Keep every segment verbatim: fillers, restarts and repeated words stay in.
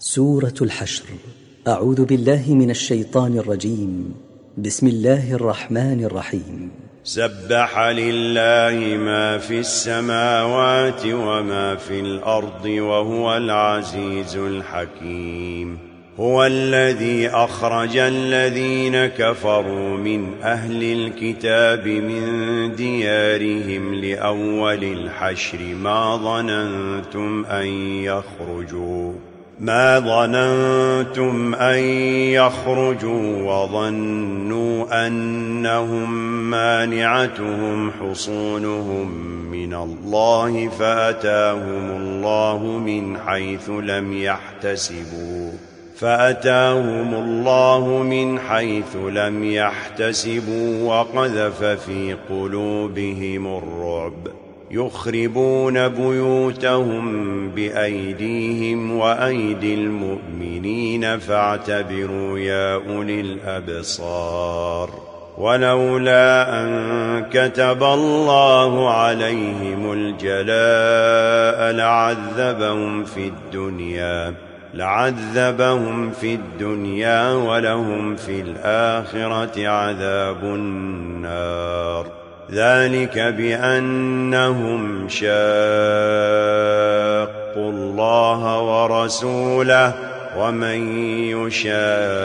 سورة الحشر. أعوذ بالله من الشيطان الرجيم. بسم الله الرحمن الرحيم. سبح لله ما في السماوات وما في الأرض وهو العزيز الحكيم. هو الذي أخرج الذين كفروا من أهل الكتاب من ديارهم لأول الحشر ما ظننتم أن يخرجوا ما ظننتم أن يخرجوا وظنوا أنهم مانعتهم حصونهم من الله فأتاهم الله من حيث لم يحتسبوا فأتاهم الله من حيث لم يحتسبوا وقذف في قلوبهم الرعب يخربون بيوتهم بأيديهم وأيدي المؤمنين فاعتبروا يا أولي الأبصار. ولولا أن كتب الله عليهم الجلاء لعذبهم في الدنيا لعذبهم في الدنيا ولهم في الآخرة عذاب النار. ذلك بأنهم شاقوا الله ورسوله ومن يشاق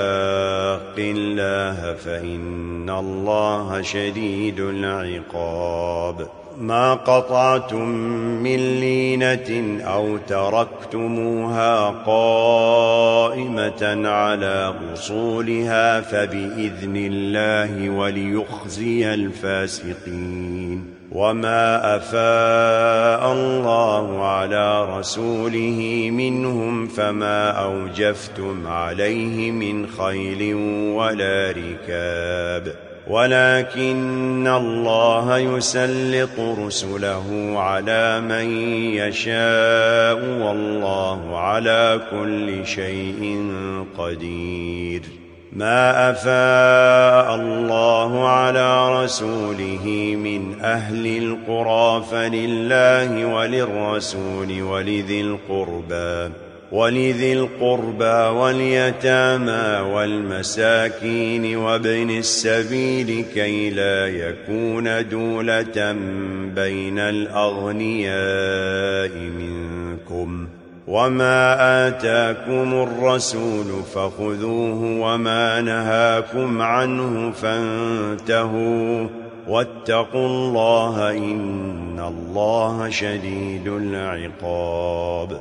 الله فإن الله شديد العقاب. ما قطعتم من لينة أو تركتموها قائمة على أصولها فبإذن الله وليخزي الفاسقين. وما أفاء الله على رسوله منهم فما أوجفتم عليه من خيل ولا ركاب ولكن الله يسلط رسله على من يشاء والله على كل شيء قدير. ما أفاء الله على رسوله من أهل القرى فلله وللرسول ولذي القربى ولذي القربى واليتامى والمساكين وابن السبيل كي لا يكون دولة بين الأغنياء منكم. وما آتاكم الرسول فخذوه وما نهاكم عنه فانتهوا واتقوا الله إن الله شديد العقاب.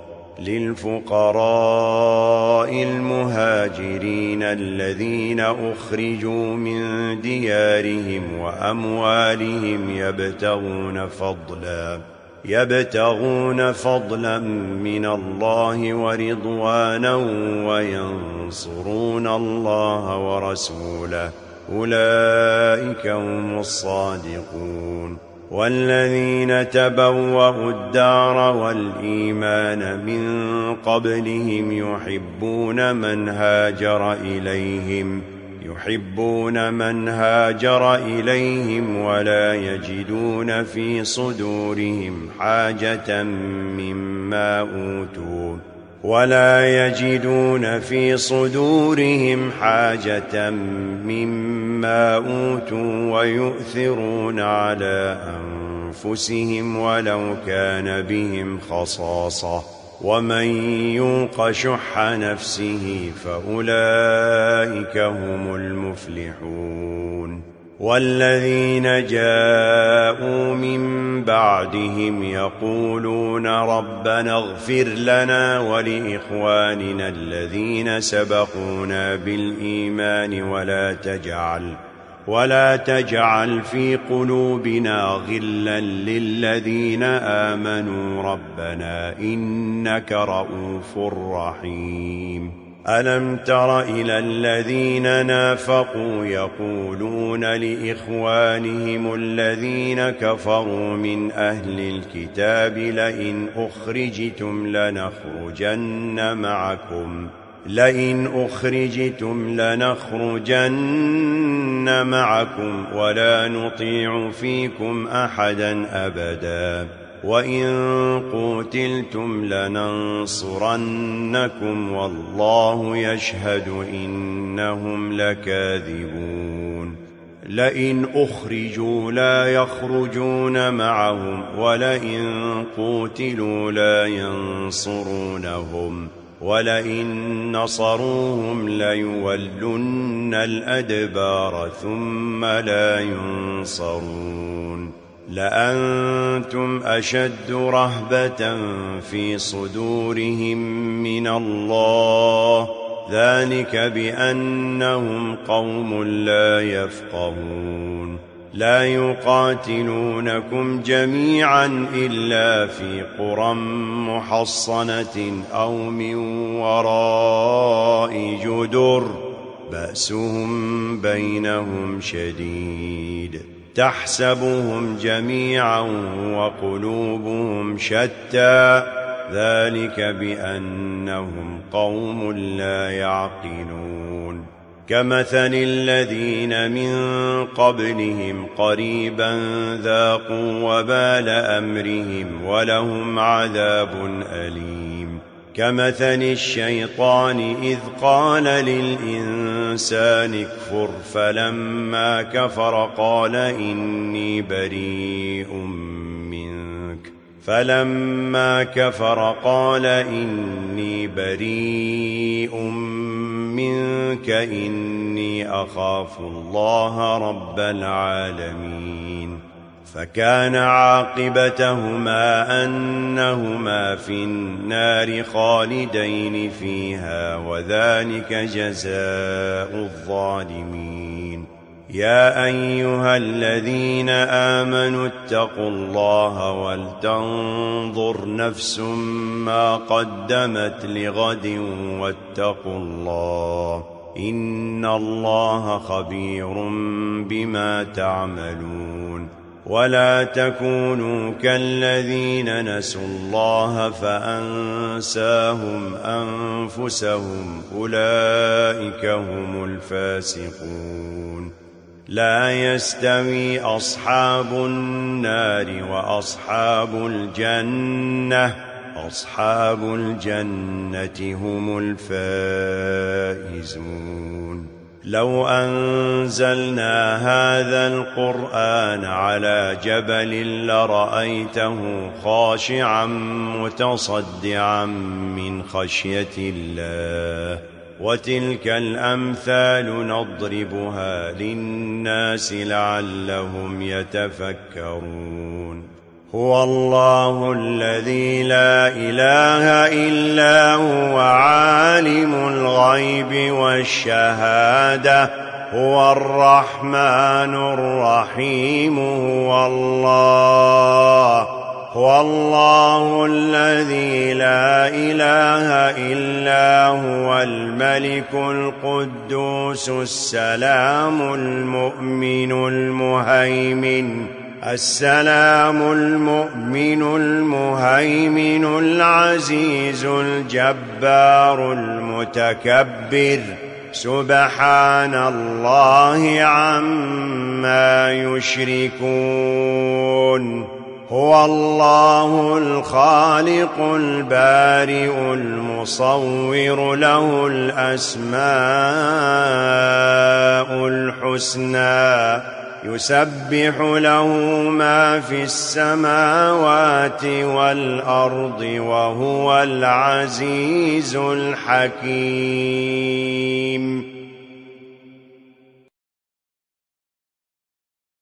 للفقراء المهاجرين الذين أخرجوا من ديارهم وأموالهم يبتغون فضلا يبتغون فضلا من الله ورضوانا وينصرون الله ورسوله أولئك هم الصادقون. والذين تبوأوا الدار والإيمان من قبلهم يحبون من هاجر إليهم يحبون من هاجر إليهم ولا يجدون في صدورهم حاجة مما أوتوا ولا يجدون في صدورهم حاجة مما أوتوا ويؤثرون على أنفسهم ولو كان بهم خصاصة ومن يوق شح نفسه فأولئك هم المفلحون. والذين جاءوا من بعدهم يقولون ربنا اغفر لنا ولإخواننا الذين سبقونا بالإيمان ولا تجعل ولا تجعل في قلوبنا غلا للذين آمنوا ربنا إنك رؤوف رحيم. ألم تر إلى الذين نافقوا يقولون لإخوانهم الذين كفروا من أهل الكتاب لئن أخرجتم لنخرجن معكم لئن أخرجتم لنخرجن معكم ولا نطيع فيكم أحدا أبدا وإن قوتلتم لننصرنكم والله يشهد إنهم لكاذبون لئن أخرجوا لا يخرجون معهم ولئن قوتلوا لا ينصرونهم ولئن نصروهم ليولن الأدبار ثم لا ينصرون لأنتم أشد رهبة في صدورهم من الله ذلك بأنهم قوم لا يفقهون لا يقاتلونكم جميعا إلا في قرى محصنة أو من وراء جدر بأسهم بينهم شديد تحسبهم جميعا وقلوبهم شتى ذلك بأنهم قوم لا يعقلون كمثل الذين من قبلهم قريبا ذاقوا وبال أمرهم ولهم عذاب أليم كمثل الشيطان إذ قال للإنسان اكفر فلما كفر قال إني بريء منك فلما كفر قال إني بريء منك إني أخاف الله رب العالمين فكان عاقبتهما أنهما في النار خالدين فيها وذلك جزاء الظالمين يا أيها الذين آمنوا اتقوا الله ولتنظر نفس ما قدمت لغد واتقوا الله إن الله خبير بما تعملون ولا تكونوا كالذين نسوا الله فأنساهم أنفسهم أولئك هم الفاسقون لا يستوي أصحاب النار وأصحاب الجنة أصحاب الجنة هم الفائزون لو أنزلنا هذا القرآن على جبل لرأيته خاشعا متصدعا من خشية الله وتلك الأمثال نضربها للناس لعلهم يتفكرون هو الله الذي لا إله إلا هو عالم الغيب والشهادة هو الرحمن الرحيم هو الله هو الله الذي لا إله إلا هو الملك القدوس السلام المؤمن المهيمن السلام المؤمن المهيمن العزيز الجبار المتكبر سبحان الله عما يشركون هو الله الخالق البارئ المصور له الأسماء الحسنى يسبح له ما في السماوات والأرض وهو العزيز الحكيم